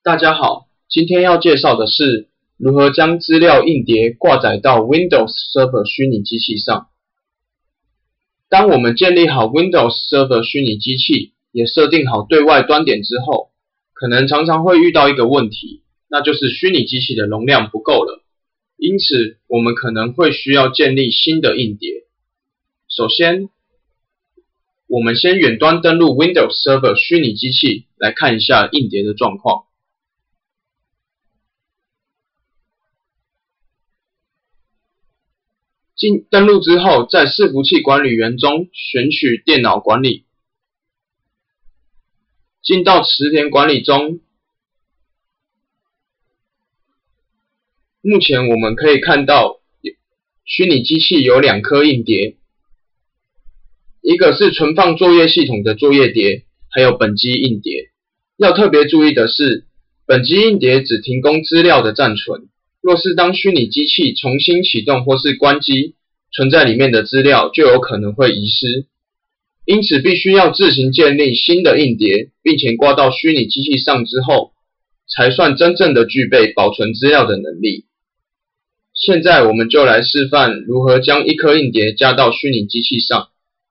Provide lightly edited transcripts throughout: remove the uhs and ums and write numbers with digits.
大家好，今天要介绍的是如何将资料硬碟挂载到 Windows Server 虚拟机器上。当我们建立好 Windows Server 虚拟机器，也设定好对外端点之后，可能常常会遇到一个问题，那就是虚拟机器的容量不够了。因此，我们可能会需要建立新的硬碟。首先，我们先远端登录 Windows Server 虚拟机器，来看一下硬碟的状况。登录之后，在伺服器管理员中选取电脑管理，进到池田管理中。目前我们可以看到，虚拟机器有2颗硬碟，一个是存放作业系统的作业碟，还有本机硬碟。要特别注意的是，本机硬碟只提供资料的暂存。若是当虚拟机器重新启动或是关机，存在里面的资料就有可能会遗失，因此必须要自行建立新的硬碟，并且挂到虚拟机器上之后，才算真正的具备保存资料的能力。现在我们就来示范如何将1颗硬碟加到虚拟机器上。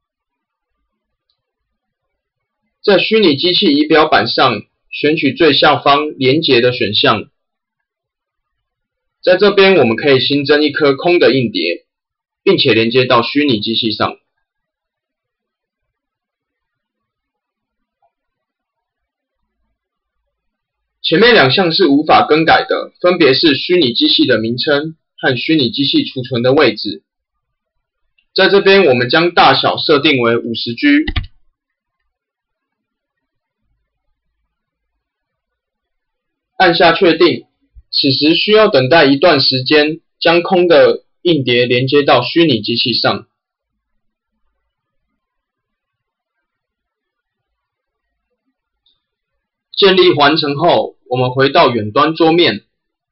在虚拟机器仪表板上选取最下方连结的选项，在这边我们可以新增1颗空的硬碟，并且连接到虚拟机器上。前面2项是无法更改的，分别是虚拟机器的名称和虚拟机器储存的位置。在这边我们将大小设定为 50G， 按下确定。此时需要等待一段时间，将空的硬碟连接到虚拟机器上。建立完成后，我们回到远端桌面。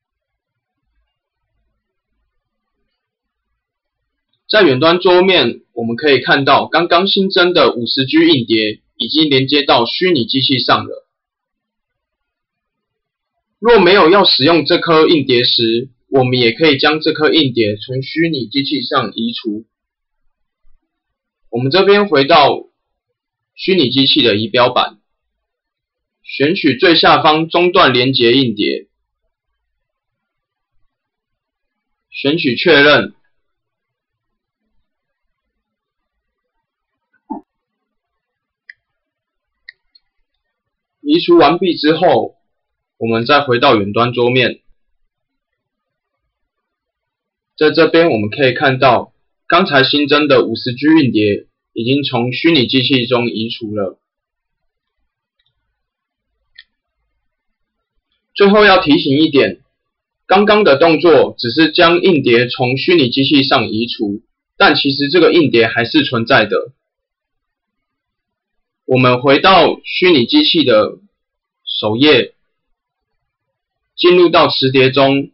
在远端桌面，我们可以看到刚刚新增的 50G 硬碟已经连接到虚拟机器上了。若没有要使用这颗硬碟时，我们也可以将这颗硬碟从虚拟机器上移除。我们这边回到虚拟机器的仪表板，选取最下方中段连结硬碟，选取确认。移除完毕之后，我们再回到远端桌面。在这边我们可以看到，刚才新增的 50G 硬碟已经从虚拟机器中移除了。最后要提醒一点，刚刚的动作只是将硬碟从虚拟机器上移除，但其实这个硬碟还是存在的。我们回到虚拟机器的首页，进入到磁碟中，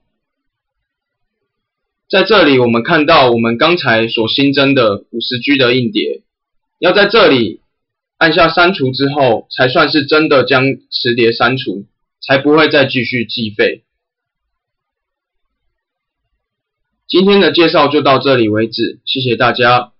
在这里我们看到我们刚才所新增的 50G 的硬碟，要在这里按下删除之后，才算是真的将磁碟删除，才不会再继续计费。今天的介绍就到这里为止，谢谢大家。